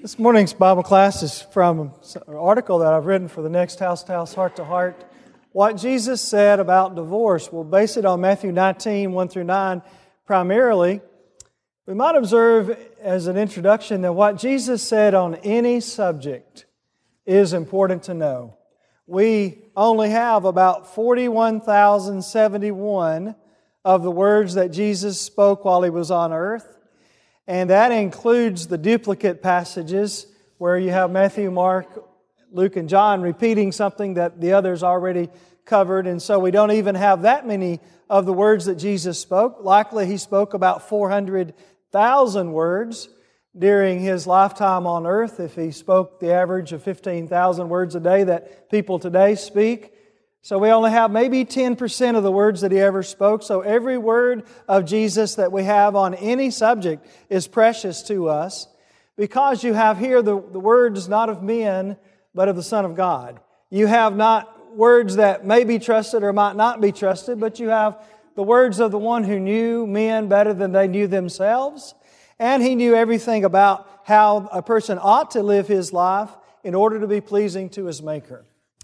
This morning's Bible class is from an article that I've written for the Next House to House, Heart to Heart. What Jesus said about divorce. We'll base it on Matthew 19, 1 through 9 primarily. We might observe as an introduction that what Jesus said on any subject is important to know. We only have about 41,071 of the words that Jesus spoke while He was on earth. And that includes the duplicate passages where you have Matthew, Mark, Luke, and John repeating something that the others already covered. And so we don't even have that many of the words that Jesus spoke. Likely He spoke about 400,000 words during His lifetime on earth, if He spoke the average of 15,000 words a day that people today speak. So we only have maybe 10% of the words that He ever spoke. So every word of Jesus that we have on any subject is precious to us because you have here the words not of men, but of the Son of God. You have not words that may be trusted or might not be trusted, but you have the words of the one who knew men better than they knew themselves. And He knew everything about how a person ought to live his life in order to be pleasing to his Maker.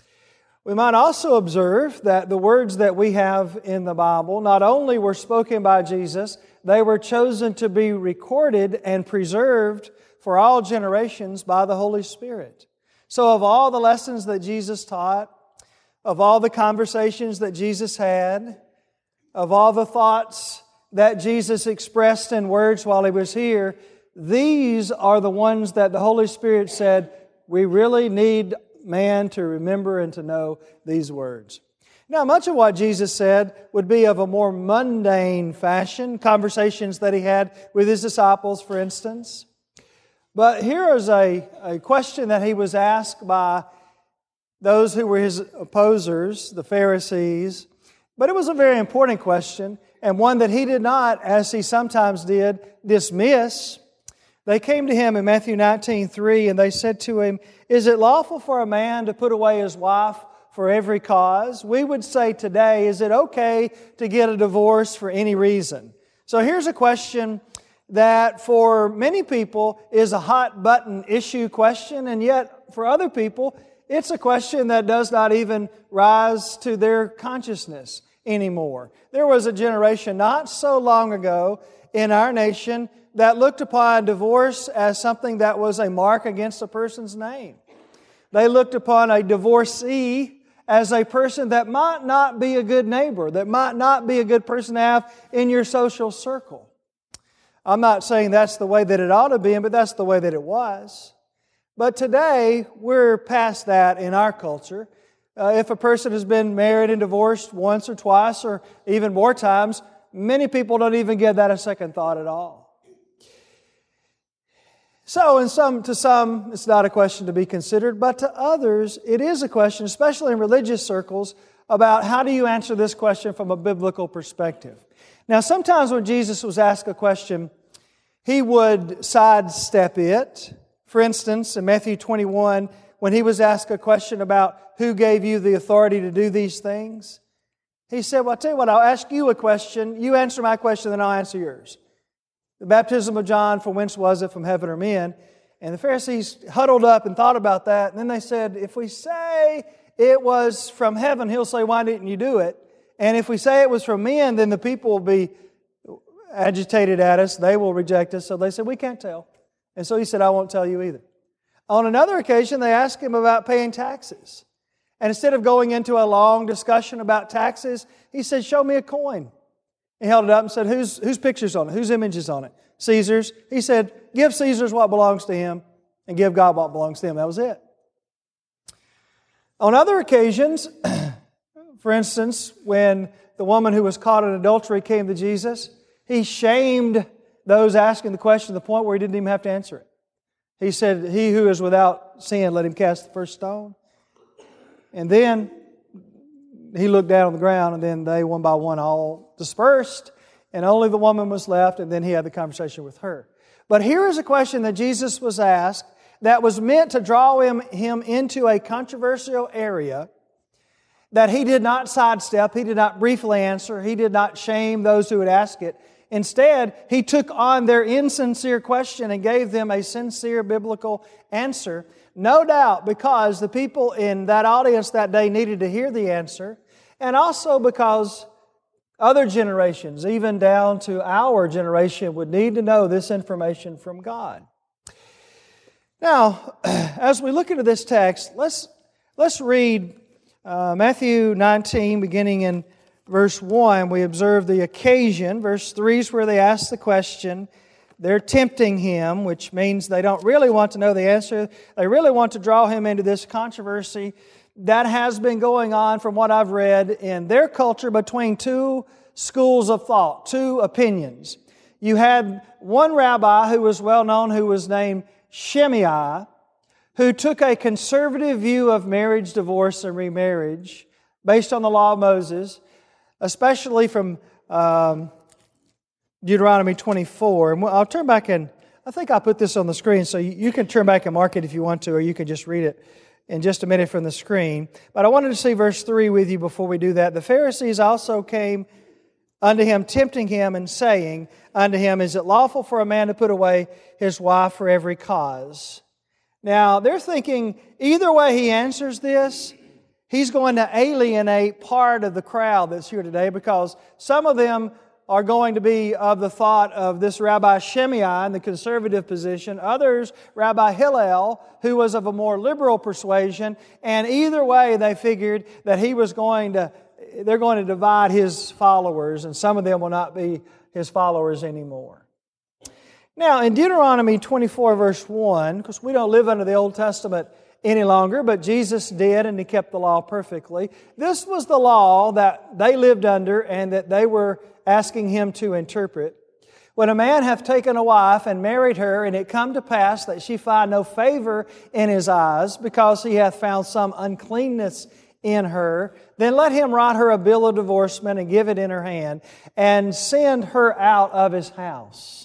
We might also observe that the words that we have in the Bible not only were spoken by Jesus, they were chosen to be recorded and preserved for all generations by the Holy Spirit. So of all the lessons that Jesus taught, of all the conversations that Jesus had, of all the thoughts that Jesus expressed in words while He was here, these are the ones that the Holy Spirit said, we really need man to remember and to know these words. Now, much of what Jesus said would be of a more mundane fashion, conversations that He had with His disciples, for instance. But here is a question that He was asked by those who were His opposers, the Pharisees. But it was a very important question, and one that He did not, as He sometimes did, dismiss. They came to Him in Matthew 19:3, and they said to Him, "Is it lawful for a man to put away his wife for every cause?" We would say today, is it okay to get a divorce for any reason? So here's a question that for many people is a hot button issue question, and yet for other people, it's a question that does not even rise to their consciousness anymore. There was a generation not so long ago in our nation that looked upon divorce as something that was a mark against a person's name. They looked upon a divorcee as a person that might not be a good neighbor, that might not be a good person to have in your social circle. I'm not saying that's the way that it ought to be, but that's the way that it was. But today, we're past that in our culture. If a person has been married and divorced once or twice or even more times, many people don't even give that a second thought at all. So to some, it's not a question to be considered, but to others, it is a question, especially in religious circles, about how do you answer this question from a biblical perspective. Now, sometimes when Jesus was asked a question, He would sidestep it. For instance, in Matthew 21, when He was asked a question about who gave you the authority to do these things, He said, well, I'll tell you what, I'll ask you a question, you answer my question, then I'll answer yours. The baptism of John, from whence was it, from heaven or men? And the Pharisees huddled up and thought about that. And then they said, if we say it was from heaven, He'll say, why didn't you do it? And if we say it was from men, then the people will be agitated at us. They will reject us. So they said, we can't tell. And so He said, I won't tell you either. On another occasion, they asked Him about paying taxes. And instead of going into a long discussion about taxes, He said, show me a coin. He held it up and said, whose picture's on it? Whose image is on it? Caesar's. He said, give Caesar's what belongs to him and give God what belongs to Him. That was it. On other occasions, for instance, when the woman who was caught in adultery came to Jesus, He shamed those asking the question to the point where He didn't even have to answer it. He said, he who is without sin, let him cast the first stone. And then He looked down on the ground, and then they, one by one, all dispersed, and only the woman was left, and then He had the conversation with her. But here is a question that Jesus was asked that was meant to draw him into a controversial area that He did not sidestep, He did not briefly answer, He did not shame those who would ask it. Instead, He took on their insincere question and gave them a sincere biblical answer. No doubt because the people in that audience that day needed to hear the answer, and also because other generations, even down to our generation, would need to know this information from God. Now, as we look into this text, let's read Matthew 19, beginning in verse 1. We observe the occasion. Verse 3 is where they ask the question. They're tempting Him, which means they don't really want to know the answer. They really want to draw Him into this controversy that has been going on, from what I've read, in their culture between two schools of thought, two opinions. You had one rabbi who was well known, who was named Shammai, who took a conservative view of marriage, divorce, and remarriage based on the law of Moses, especially from Deuteronomy 24. And I'll turn back and I think I'll put this on the screen so you can turn back and mark it if you want to, or you can just read it in just a minute from the screen. But I wanted to see verse 3 with you before we do that. The Pharisees also came unto Him, tempting Him, and saying unto Him, Is it lawful for a man to put away his wife for every cause? Now, they're thinking either way He answers this, He's going to alienate part of the crowd that's here today, because some of them are going to be of the thought of this Rabbi Shammai in the conservative position. Others, Rabbi Hillel, who was of a more liberal persuasion. And either way, they figured that they're going to divide His followers, and some of them will not be His followers anymore. Now, in Deuteronomy 24, verse 1, because we don't live under the Old Testament any longer, but Jesus did, and He kept the law perfectly. This was the law that they lived under and that they were asking Him to interpret. When a man hath taken a wife and married her, and it come to pass that she find no favor in his eyes, because he hath found some uncleanness in her, then let him write her a bill of divorcement and give it in her hand, and send her out of his house.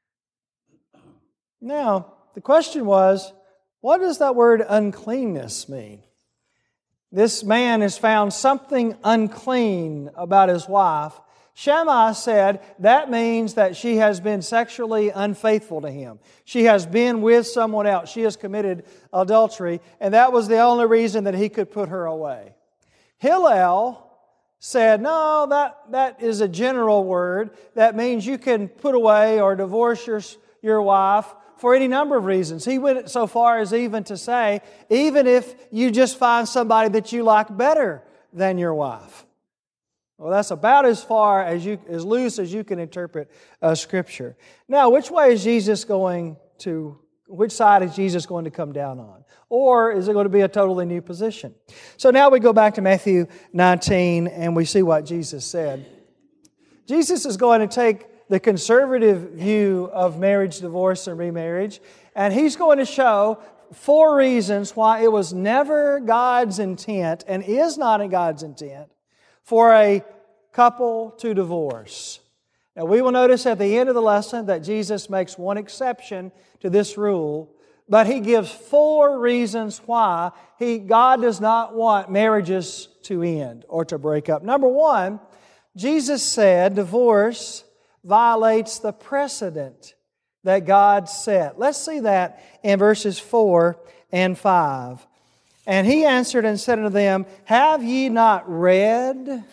Now, the question was, what does that word uncleanness mean? This man has found something unclean about his wife. Shammai said that means that she has been sexually unfaithful to him. She has been with someone else. She has committed adultery, and that was the only reason that he could put her away. Hillel said, no, that is a general word. That means you can put away or divorce your wife for any number of reasons. He went so far as even to say, even if you just find somebody that you like better than your wife. Well, that's about as far as loose as you can interpret Scripture. Now, which side is Jesus going to come down on? Or is it going to be a totally new position? So now we go back to Matthew 19 and we see what Jesus said. Jesus is going to take the conservative view of marriage, divorce, and remarriage, and He's going to show 4 reasons why it was never God's intent and is not in God's intent for a couple to divorce. Now, we will notice at the end of the lesson that Jesus makes one exception to this rule, but He gives 4 reasons why God does not want marriages to end or to break up. Number 1, Jesus said divorce violates the precedent that God set. Let's see that in verses 4 and 5. And He answered and said unto them, Have ye not read?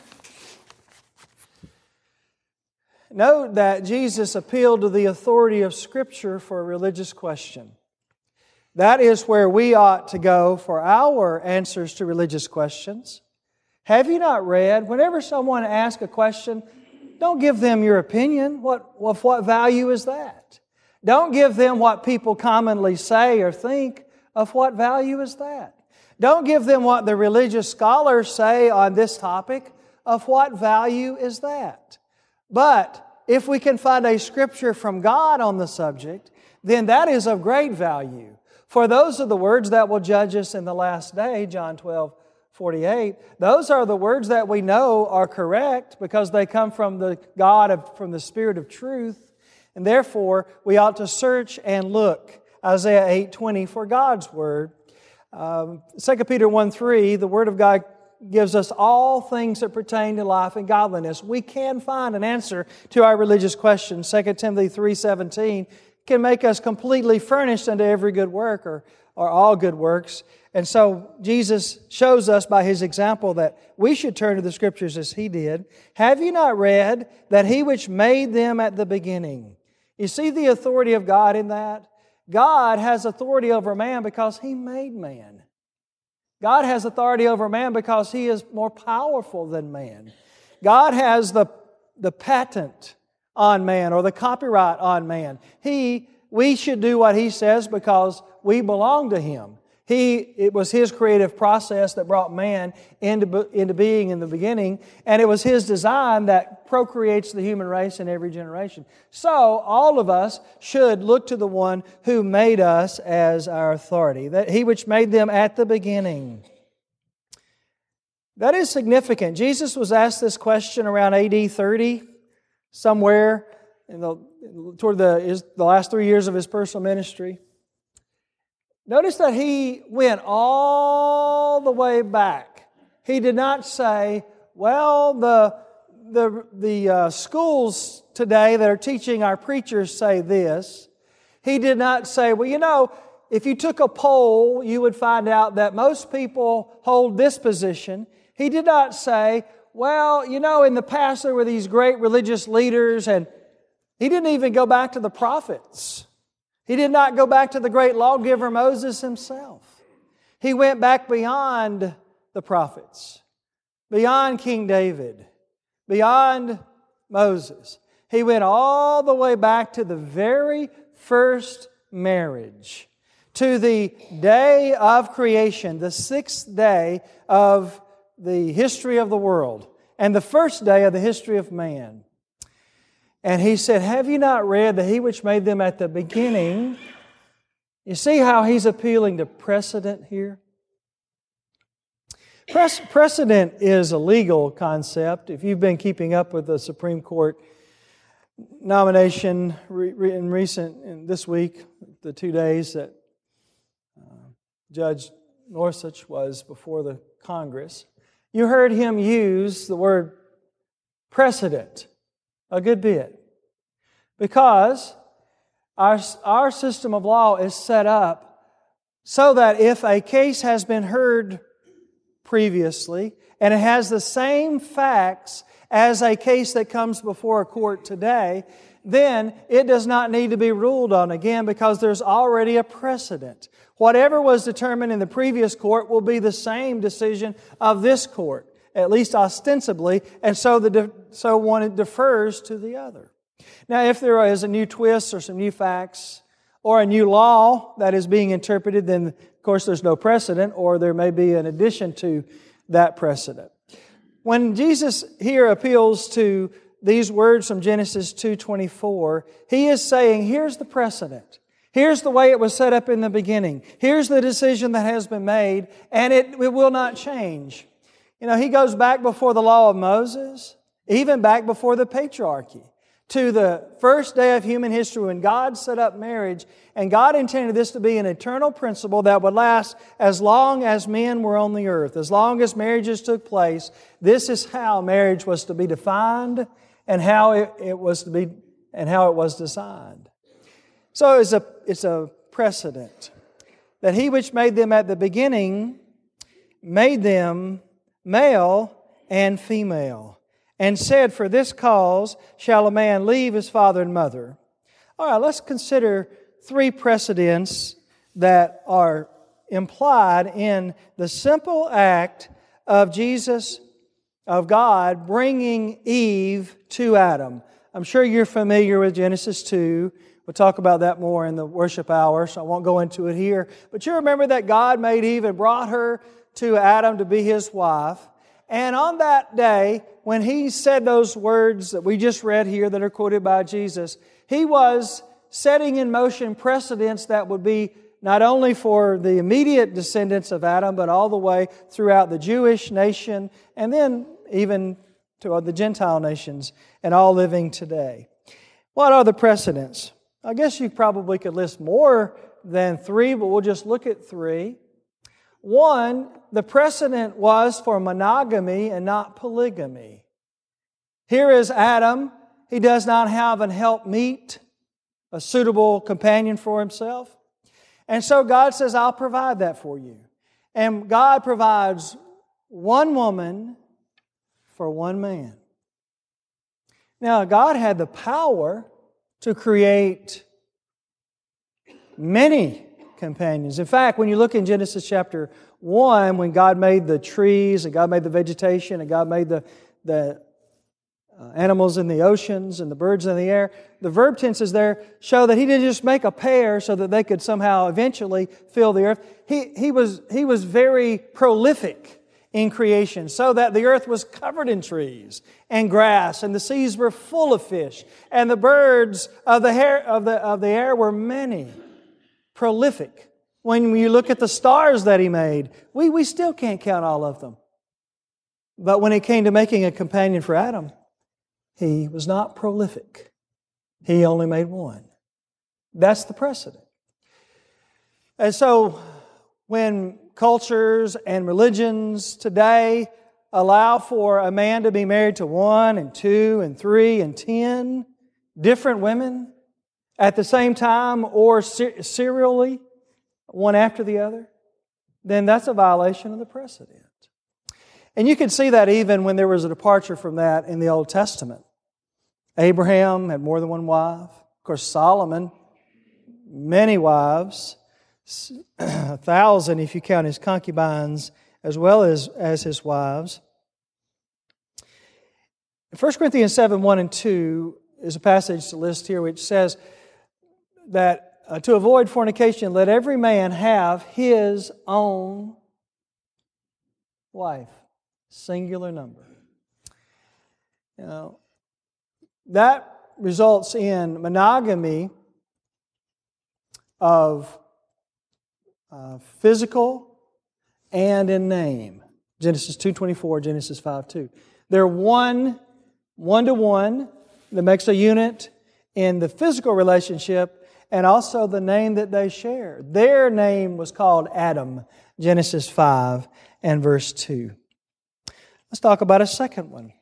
Note that Jesus appealed to the authority of Scripture for a religious question. That is where we ought to go for our answers to religious questions. Have you not read? Whenever someone asks a question, don't give them your opinion. Of what value is that? Don't give them what people commonly say or think. Of what value is that? Don't give them what the religious scholars say on this topic. Of what value is that? But if we can find a Scripture from God on the subject, then that is of great value. For those are the words that will judge us in the last day, John 12:48. Those are the words that we know are correct because they come from from the Spirit of truth. And therefore, we ought to search and look, Isaiah 8:20, for God's Word. 2 Peter 1:3, the Word of God gives us all things that pertain to life and godliness. We can find an answer to our religious questions. 2 Timothy 3:17 can make us completely furnished unto every good work or all good works. And so Jesus shows us by His example that we should turn to the Scriptures as He did. Have you not read that He which made them at the beginning? You see the authority of God in that? God has authority over man because He made man. God has authority over man because He is more powerful than man. God has the patent on man or the copyright on man. We should do what He says because we belong to Him. It was His creative process that brought man into being in the beginning, and it was His design that procreates the human race in every generation. So, all of us should look to the One who made us as our authority, that He which made them at the beginning. That is significant. Jesus was asked this question around AD 30, somewhere toward the last 3 years of His personal ministry. Notice that He went all the way back. He did not say, well, the schools today that are teaching our preachers say this. He did not say, well, if you took a poll, you would find out that most people hold this position. He did not say, well, in the past there were these great religious leaders, and He didn't even go back to the prophets. He did not go back to the great lawgiver Moses himself. He went back beyond the prophets, beyond King David, beyond Moses. He went all the way back to the very first marriage, to the day of creation, the sixth day of the history of the world, and the first day of the history of man. And He said, have you not read that He which made them at the beginning? You see how He's appealing to precedent here? Precedent is a legal concept. If you've been keeping up with the Supreme Court nomination in this week, the 2 days that Judge Gorsuch was before the Congress, you heard him use the word precedent a good bit. Because our system of law is set up so that if a case has been heard previously and it has the same facts as a case that comes before a court today, then it does not need to be ruled on again because there's already a precedent. Whatever was determined in the previous court will be the same decision of this court, at least ostensibly, and so one defers to the other. Now, if there is a new twist or some new facts or a new law that is being interpreted, then of course there's no precedent, or there may be an addition to that precedent. When Jesus here appeals to these words from Genesis 2:24, He is saying, here's the precedent. Here's the way it was set up in the beginning. Here's the decision that has been made, and it will not change. He goes back before the law of Moses, even back before the patriarchy, to the first day of human history when God set up marriage, and God intended this to be an eternal principle that would last as long as men were on the earth. As long as marriages took place, this is how marriage was to be defined and how it was to be and how it was designed. So it's a precedent that He which made them at the beginning made them male and female, and said, for this cause shall a man leave his father and mother. All right, let's consider 3 precedents that are implied in the simple act of God bringing Eve to Adam. I'm sure you're familiar with Genesis 2. We'll talk about that more in the worship hour, so I won't go into it here. But you remember that God made Eve and brought her to Adam to be his wife. And on that day, when He said those words that we just read here that are quoted by Jesus, He was setting in motion precedents that would be not only for the immediate descendants of Adam, but all the way throughout the Jewish nation and then even to the Gentile nations and all living today. What are the precedents? I guess you probably could list more than 3, but we'll just look at 3. One, the precedent was for monogamy and not polygamy. Here is Adam. He does not have an helpmeet, a suitable companion for himself. And so God says, I'll provide that for you. And God provides one woman for one man. Now, God had the power to create many companions. In fact, when you look in Genesis chapter 1, when God made the trees, and God made the vegetation, and God made the animals in the oceans and the birds in the air, the verb tenses there show that He didn't just make a pair so that they could somehow eventually fill the earth. He was very prolific in creation, so that the earth was covered in trees and grass, and the seas were full of fish, and the birds of the air were many. Prolific. When you look at the stars that He made, we still can't count all of them. But when it came to making a companion for Adam, He was not prolific. He only made one. That's the precedent. And so, when cultures and religions today allow for a man to be married to 1 and 2 and 3 and 10 different women at the same time or serially, one after the other, then that's a violation of the precedent. And you can see that even when there was a departure from that in the Old Testament. Abraham had more than one wife. Of course, Solomon, many wives, 1,000 if you count his concubines as well as his wives. 1 Corinthians 7, 1 and 2 is a passage to list here which says that to avoid fornication, let every man have his own wife. Singular number. Now, that results in monogamy of physical and in name. Genesis 2:24, Genesis 5:2. They're one to one that makes a unit in the physical relationship and also the name that they share. Their name was called Adam, Genesis 5 and verse 2. Let's talk about a second one.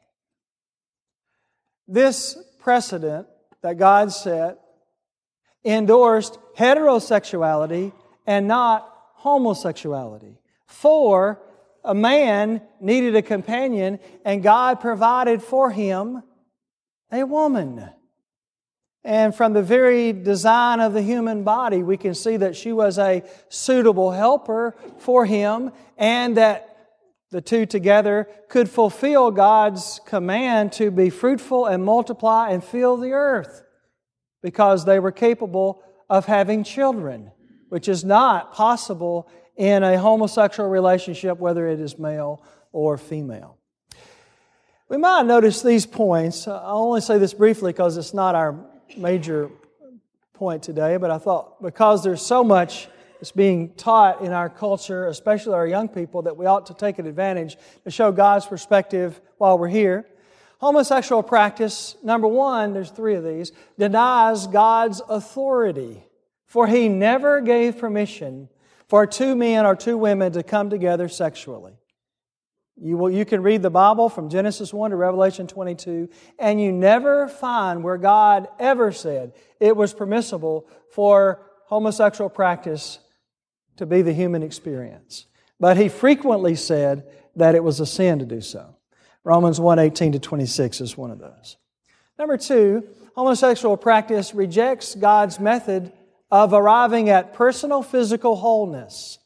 This precedent that God set endorsed heterosexuality and not homosexuality. For a man needed a companion, and God provided for him a woman. And from the very design of the human body, we can see that she was a suitable helper for him, and that the two together could fulfill God's command to be fruitful and multiply and fill the earth, because they were capable of having children, which is not possible in a homosexual relationship, whether it is male or female. We might notice these points. I'll only say this briefly because it's not our major point today, but I thought because there's so much that's being taught in our culture, especially our young people, that we ought to take advantage to show God's perspective while we're here. Homosexual practice, number one, there's 3 of these, denies God's authority. For He never gave permission for 2 men or 2 women to come together sexually. You can read the Bible from Genesis 1 to Revelation 22, and you never find where God ever said it was permissible for homosexual practice to be the human experience. But He frequently said that it was a sin to do so. Romans 1:18 to 26 is one of those. Number 2, homosexual practice rejects God's method of arriving at personal physical wholeness,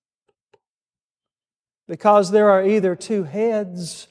because there are either 2 heads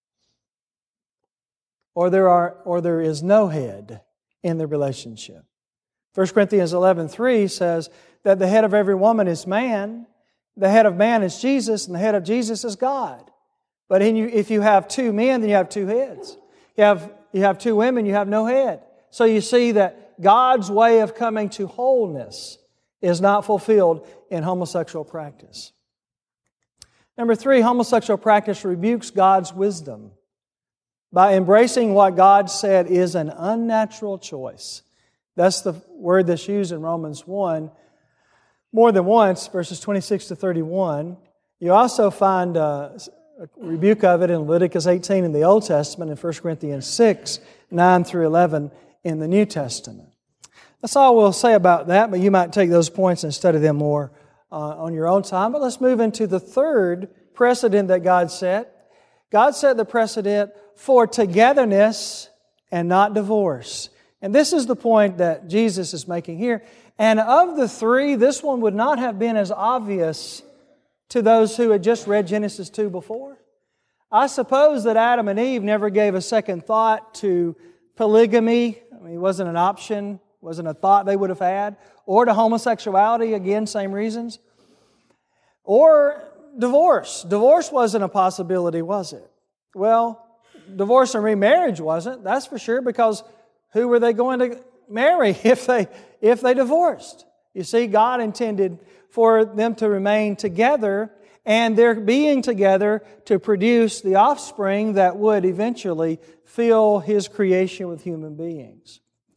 or there is no head in the relationship. 1 Corinthians 11:3 says that the head of every woman is man, the head of man is Jesus, and the head of Jesus is God. But if you have 2 men, then you have 2 heads. You have 2 women, you have no head. So you see that God's way of coming to wholeness is not fulfilled in homosexual practice. Number 3, homosexual practice rebukes God's wisdom by embracing what God said is an unnatural choice. That's the word that's used in Romans 1 more than once, verses 26 to 31. You also find a rebuke of it in Leviticus 18 in the Old Testament and 1 Corinthians 6, 9 through 11 in the New Testament. That's all we'll say about that, but you might take those points and study them more on your own time. But let's move into the third precedent that God set. God set the precedent for togetherness and not divorce. And this is the point that Jesus is making here. And of the three, this one would not have been as obvious to those who had just read Genesis 2 before. I suppose that Adam and Eve never gave a second thought to polygamy. I mean, it wasn't an option, wasn't a thought they would have had. Or to homosexuality, again, same reasons. Or divorce. Divorce wasn't a possibility, was it? Well, divorce and remarriage wasn't, that's for sure, because who were they going to marry if they divorced? You see, God intended for them to remain together, and their being together to produce the offspring that would eventually fill His creation with human beings.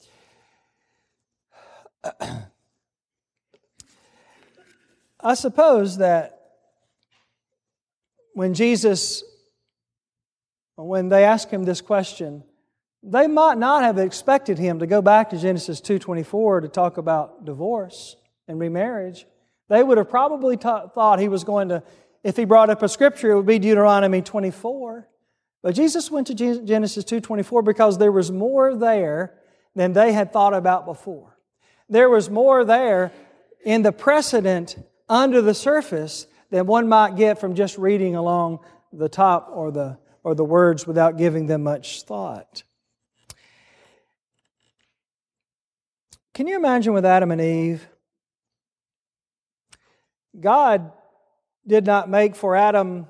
I suppose that when they asked Him this question, they might not have expected Him to go back to Genesis 2:24 to talk about divorce and remarriage. They would have probably thought He was going to, if He brought up a scripture, it would be Deuteronomy 24. But Jesus went to Genesis 2:24 because there was more there than they had thought about before. There was more there in the precedent under the surface than one might get from just reading along the top or the words without giving them much thought. Can you imagine with Adam and Eve? God did not make for Adam,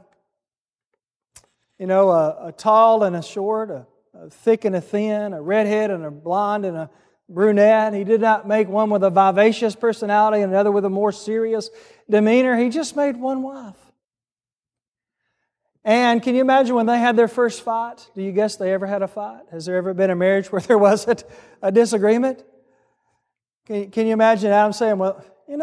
a tall and a short, a thick and a thin, a redhead and a blonde and a brunette. He did not make one with a vivacious personality and another with a more serious demeanor. He just made one wife. And can you imagine when they had their first fight? Do you guess they ever had a fight? Has there ever been a marriage where there wasn't a disagreement? Can you imagine Adam saying, well,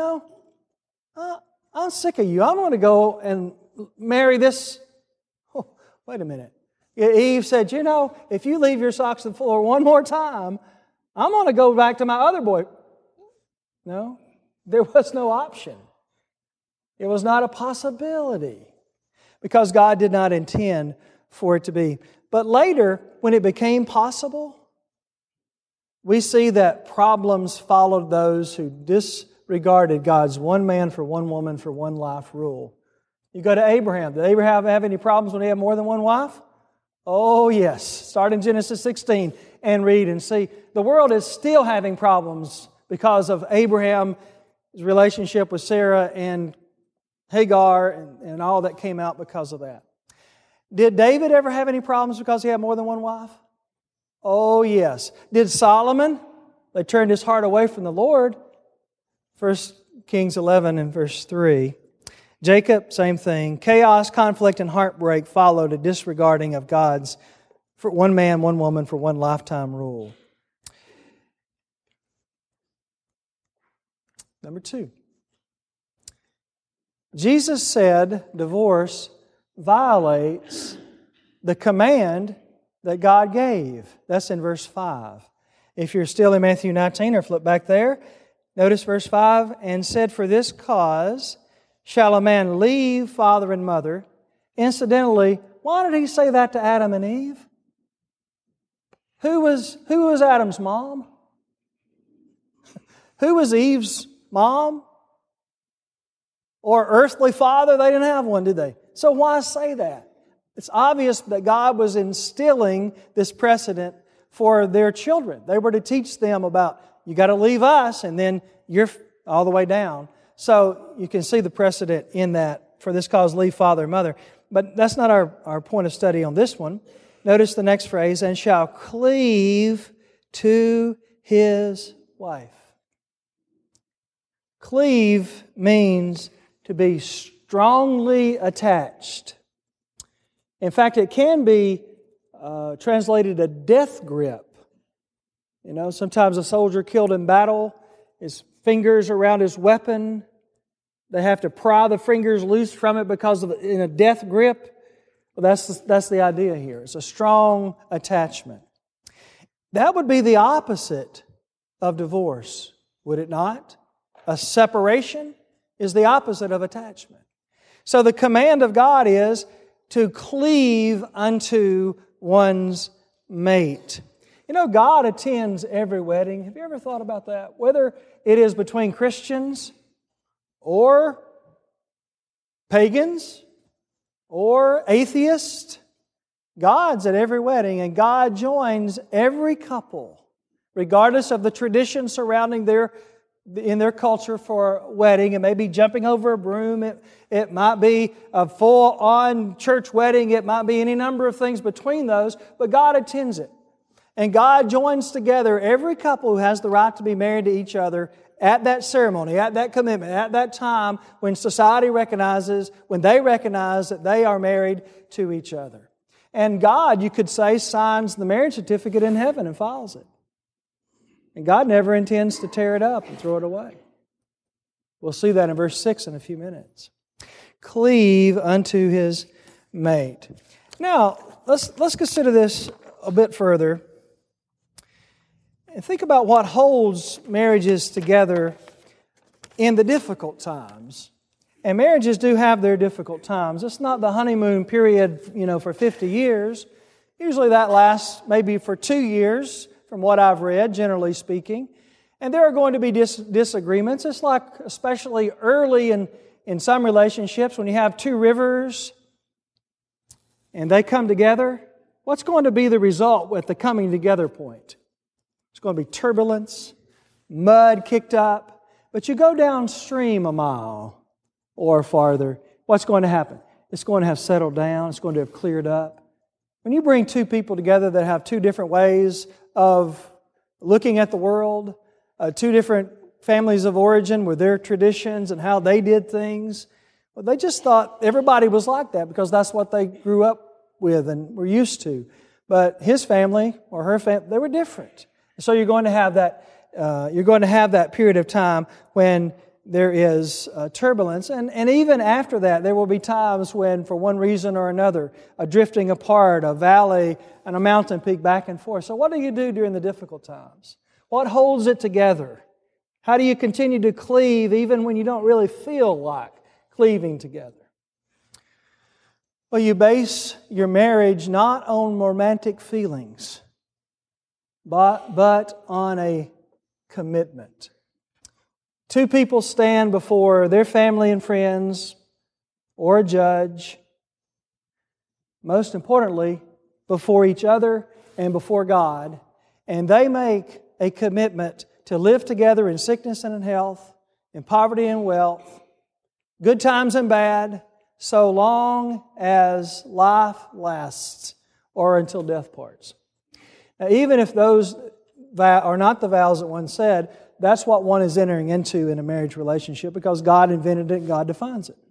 I'm sick of you. I'm going to go and marry this. Oh, wait a minute. Eve said, if you leave your socks on the floor one more time, I'm going to go back to my other boy. No, there was no option. It was not a possibility because God did not intend for it to be. But later, when it became possible, we see that problems followed those who disregarded God's one man for one woman for one life rule. You go to Abraham. Did Abraham have any problems when he had more than one wife? Oh, yes. Start in Genesis 16 and read and see. The world is still having problems because of Abraham's relationship with Sarah and Hagar and all that came out because of that. Did David ever have any problems because he had more than one wife? Oh, yes. Did Solomon? They turned his heart away from the Lord. 1 Kings 11 and verse 3. Jacob, same thing. Chaos, conflict, and heartbreak followed a disregarding of God's for one man, one woman for one lifetime rule. Number 2. Jesus said divorce violates the command that God gave. That's in verse 5. If you're still in Matthew 19 or flip back there, notice verse 5, and said, for this cause shall a man leave father and mother. Incidentally, why did He say that to Adam and Eve? Who was Adam's mom? Who was Eve's mom? Or earthly father? They didn't have one, did they? So why say that? It's obvious that God was instilling this precedent for their children. They were to teach them about, you got to leave us, and then you're all the way down. So you can see the precedent in that, for this cause leave father and mother. But that's not our point of study on this one. Notice the next phrase, and shall cleave to his wife. Cleave means to be strongly attached. In fact, it can be translated a death grip. Sometimes a soldier killed in battle, his fingers around his weapon, They have to pry the fingers loose from it because of in a death grip. Well, that's the idea here. It's a strong attachment. That would be the opposite of divorce, would it not? A separation is the opposite of attachment. So the command of God is to cleave unto one's mate. You know, God attends every wedding. Have you ever thought about that? Whether it is between Christians or pagans or atheists, God's at every wedding, and God joins every couple, regardless of the tradition surrounding in their culture for a wedding. It may be jumping over a broom. It might be a full-on church wedding. It might be any number of things between those, but God attends it. And God joins together every couple who has the right to be married to each other at that ceremony, at that commitment, at that time when society recognizes, when they recognize that they are married to each other. And God, you could say, signs the marriage certificate in heaven and files it. And God never intends to tear it up and throw it away. We'll see that in verse 6 in a few minutes. Cleave unto his mate. Now, let's consider this a bit further. And think about what holds marriages together in the difficult times. And marriages do have their difficult times. It's not the honeymoon period, for 50 years. Usually that lasts maybe for 2 years, from what I've read, generally speaking. And there are going to be disagreements. It's like, especially early in some relationships, when you have two rivers and they come together, what's going to be the result at the coming together point? It's going to be turbulence, mud kicked up. But you go downstream a mile or farther, what's going to happen? It's going to have settled down. It's going to have cleared up. When you bring two people together that have two different ways of looking at the world, two different families of origin with their traditions and how they did things, well, they just thought everybody was like that because that's what they grew up with and were used to. But his family or her family, they were different. So you're going to have that. You're going to have that period of time when there is turbulence, and even after that, there will be times when, for one reason or another, a drifting apart, a valley, and a mountain peak back and forth. So what do you do during the difficult times? What holds it together? How do you continue to cleave even when you don't really feel like cleaving together? Well, you base your marriage not on romantic feelings, but on a commitment. Two people stand before their family and friends or a judge, most importantly, before each other and before God, and they make a commitment to live together in sickness and in health, in poverty and wealth, good times and bad, so long as life lasts or until death parts. Now, even if those are not the vows that one said, that's what one is entering into in a marriage relationship because God invented it and God defines it.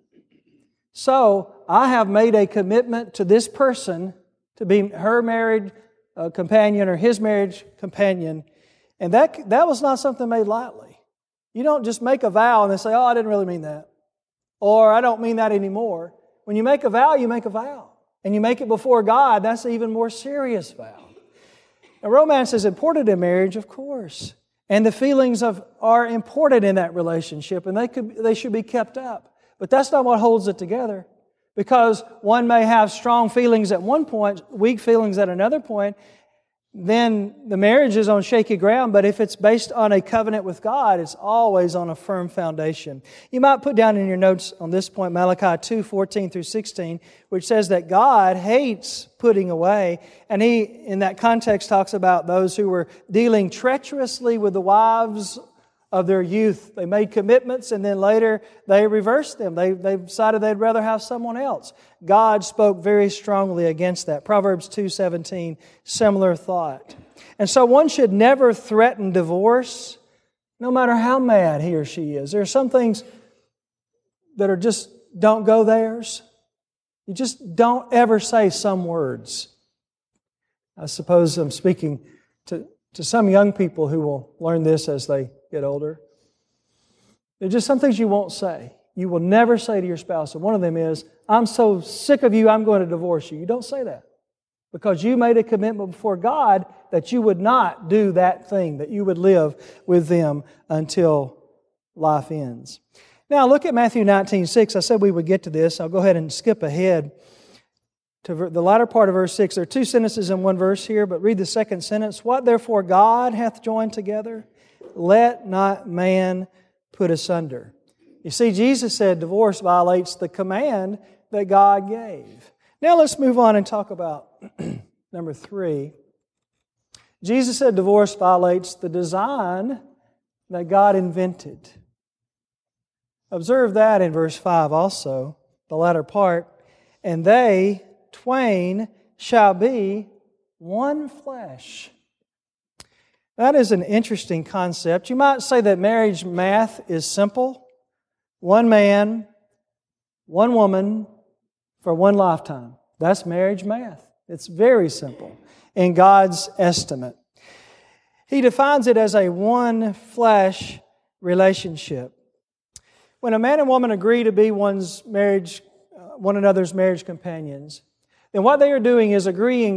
So, I have made a commitment to this person to be her married companion or his marriage companion, and that was not something made lightly. You don't just make a vow and then say, I didn't really mean that. Or, I don't mean that anymore. When you make a vow, you make a vow. And you make it before God, that's an even more serious vow. Now, romance is important in marriage, of course. And the feelings are important in that relationship, and they should be kept up. But that's not what holds it together. Because one may have strong feelings at one point, weak feelings at another point, then the marriage is on shaky ground. But if it's based on a covenant with God, it's always on a firm foundation. You might put down in your notes on this point Malachi 2:14-16, which says that God hates putting away. And He, in that context, talks about those who were dealing treacherously with the wives of their youth. They made commitments and then later they reversed them. They decided they'd rather have someone else. God spoke very strongly against that. Proverbs 2:17, similar thought. And so one should never threaten divorce, no matter how mad he or she is. There are some things that are just don't go theirs. You just don't ever say some words. I suppose I'm speaking to some young people who will learn this as they get older. There are just some things you won't say. you will never say to your spouse, and one of them is, I'm so sick of you, I'm going to divorce you. You don't say that. Because you made a commitment before God that you would not do that thing, that you would live with them until life ends. Now look at Matthew 19:6. I said we would get to this. I'll go ahead and skip ahead to the latter part of verse 6. There are two sentences in one verse here, but read the second sentence. What therefore God hath joined together, let not man put asunder. You see, Jesus said divorce violates the command that God gave. Now let's move on and talk about number 3. Jesus said divorce violates the design that God invented. Observe that in verse 5 also, the latter part. And they twain shall be one flesh. That is an interesting concept. You might say that marriage math is simple. One man, one woman for one lifetime. That's marriage math. It's very simple in God's estimate. He defines it as a one flesh relationship. When a man and woman agree to be one another's marriage companions, then what they are doing is agreeing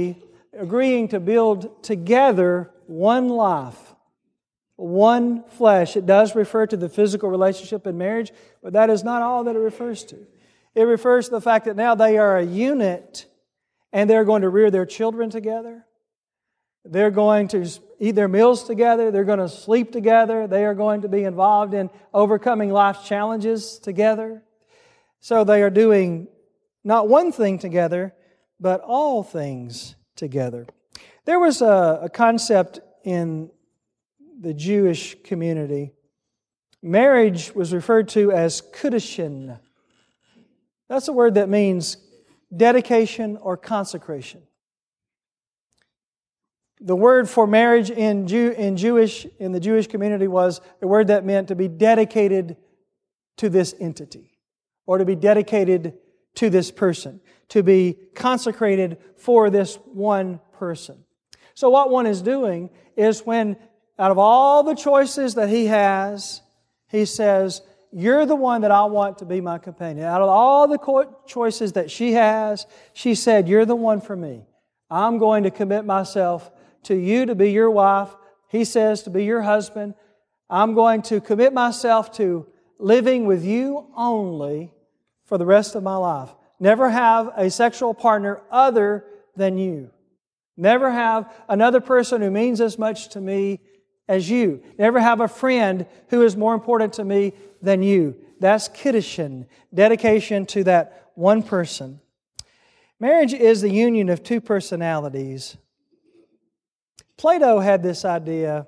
to build together one life, one flesh. It does refer to the physical relationship in marriage, but that is not all that it refers to. It refers to the fact that now they are a unit and they're going to rear their children together. They're going to eat their meals together. They're going to sleep together. They are going to be involved in overcoming life's challenges together. So they are doing not one thing together, but all things together. There was a concept in the Jewish community. Marriage was referred to as kudushin. That's a word that means dedication or consecration. The word for marriage in the Jewish community was a word that meant to be dedicated to this entity, or to be dedicated to this person, to be consecrated for this one person. So what one is doing is when, out of all the choices that he has, he says, you're the one that I want to be my companion. Out of all the choices that she has, she said, you're the one for me. I'm going to commit myself to you to be your wife. He says to be your husband. I'm going to commit myself to living with you only for the rest of my life. Never have a sexual partner other than you. Never have another person who means as much to me as you. Never have a friend who is more important to me than you. That's kiddushin, dedication to that one person. Marriage is the union of two personalities. Plato had this idea.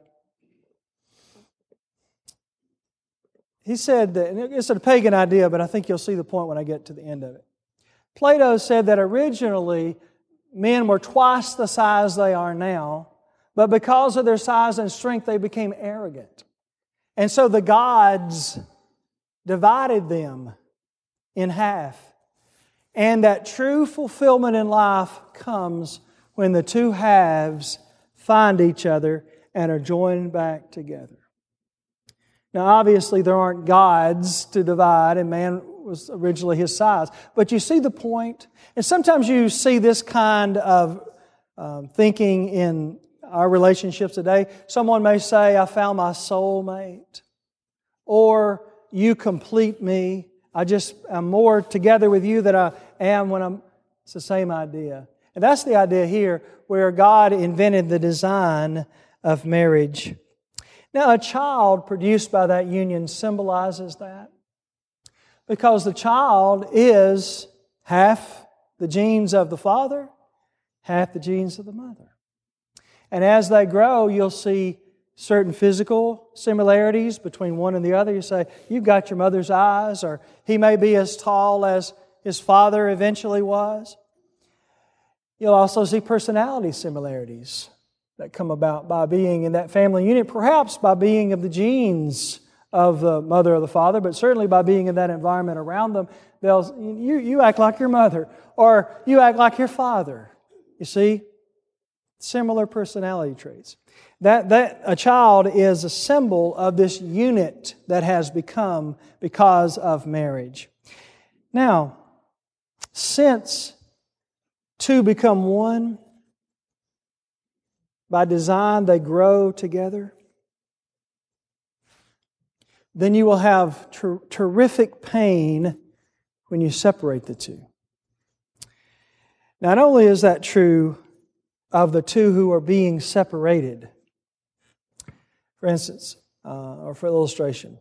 He said that, and it's a pagan idea, but I think you'll see the point when I get to the end of it. Plato said that originally men were twice the size they are now, but because of their size and strength, they became arrogant. And so the gods divided them in half. And that true fulfillment in life comes when the two halves find each other and are joined back together. Now, obviously, there aren't gods to divide, and man was originally his size. But you see the point? And sometimes you see this kind of thinking in our relationships today. Someone may say, I found my soulmate. Or, you complete me. I'm more together with you than I am when I'm... It's the same idea. And that's the idea here, where God invented the design of marriage. Now, a child produced by that union symbolizes that. Because the child is half the genes of the father, half the genes of the mother. And as they grow, you'll see certain physical similarities between one and the other. You say, you've got your mother's eyes, or he may be as tall as his father eventually was. You'll also see personality similarities that come about by being in that family unit, perhaps by being of the genes of the mother or the father, but certainly by being in that environment around them. You act like your mother, or you act like your father. You see? Similar personality traits. That a child is a symbol of this unit that has become because of marriage. Now, since two become one, by design they grow together, then you will have terrific pain when you separate the two. Not only is that true of the two who are being separated, for instance, or for illustration,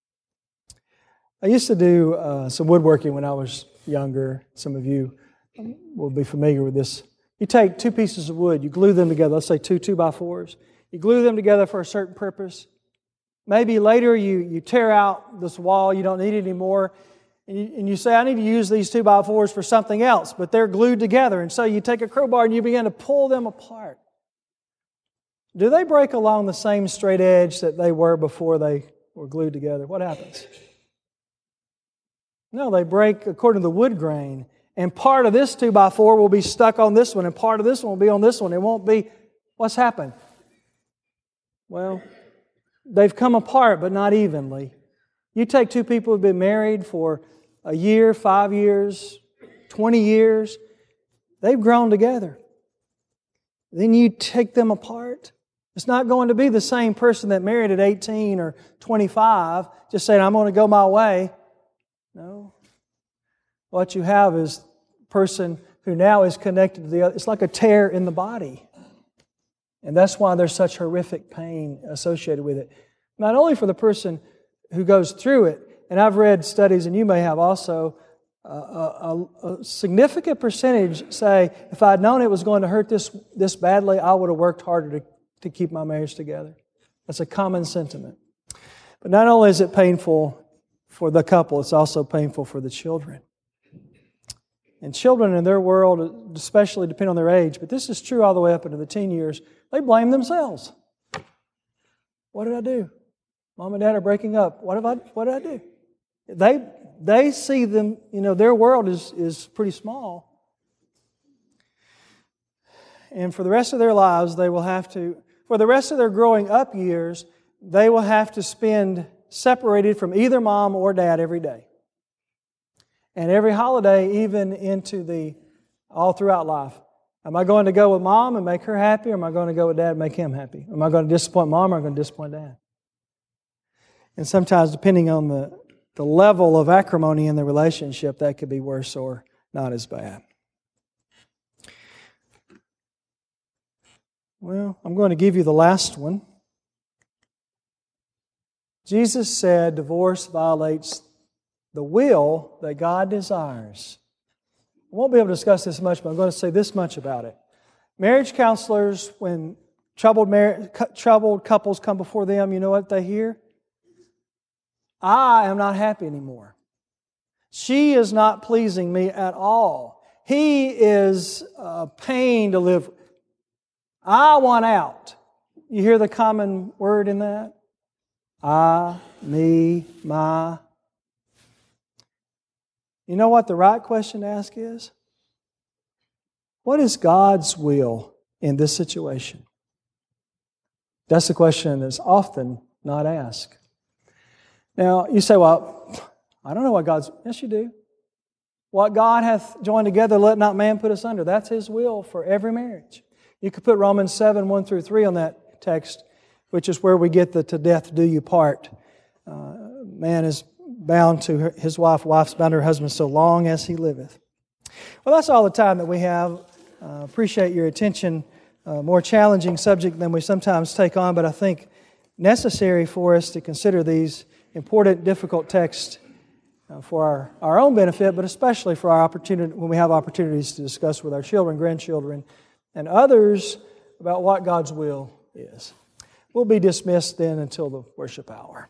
I used to do some woodworking when I was younger. Some of you will be familiar with this. You take two pieces of wood, you glue them together, let's say two 2x4s. You glue them together for a certain purpose. Maybe later you tear out this wall, you don't need it anymore, and you say, I need to use these 2x4s for something else, but they're glued together. And so you take a crowbar and you begin to pull them apart. Do they break along the same straight edge that they were before they were glued together? What happens? No, they break according to the wood grain. And part of this 2x4 will be stuck on this one, and part of this one will be on this one. It won't be. What's happened? Well, they've come apart, but not evenly. You take two people who've been married for a year, 5 years, 20 years. They've grown together. Then you take them apart. It's not going to be the same person that married at 18 or 25, just saying, I'm going to go my way. No. What you have is a person who now is connected to the other. It's like a tear in the body. And that's why there's such horrific pain associated with it. Not only for the person who goes through it, and I've read studies, and you may have also, a significant percentage say, if I'd known it was going to hurt this badly, I would have worked harder to keep my marriage together. That's a common sentiment. But not only is it painful for the couple, it's also painful for the children. And children in their world, especially depending on their age, but this is true all the way up into the teen years, they blame themselves. What did I do? Mom and Dad are breaking up. What did I do? They see them, their world is pretty small. And for the rest of their lives, for the rest of their growing up years, they will have to spend separated from either mom or dad every day. And every holiday, even all throughout life. Am I going to go with mom and make her happy, or am I going to go with dad and make him happy? Am I going to disappoint mom, or am I going to disappoint dad? And sometimes, depending on the level of acrimony in the relationship, that could be worse or not as bad. Well, I'm going to give you the last one. Jesus said divorce violates the will that God desires. I won't be able to discuss this much, but I'm going to say this much about it. Marriage counselors, when troubled couples come before them, you know what they hear? I am not happy anymore. She is not pleasing me at all. He is a pain to live with. I want out. You hear the common word in that? I, me, my. You know what the right question to ask is? What is God's will in this situation? That's the question that's often not asked. Now, you say, well, I don't know what God's... Yes, you do. What God hath joined together, let not man put asunder. That's His will for every marriage. You could put Romans 7, 1 through 3 on that text, which is where we get the to death do you part. Man is bound to his wife, wife's bound to her husband so long as he liveth. Well, that's all the time that we have. Appreciate your attention. More challenging subject than we sometimes take on, but I think necessary for us to consider these important, difficult texts for our own benefit, but especially for our opportunity when we have opportunities to discuss with our children, grandchildren, and others about what God's will is. We'll be dismissed then until the worship hour.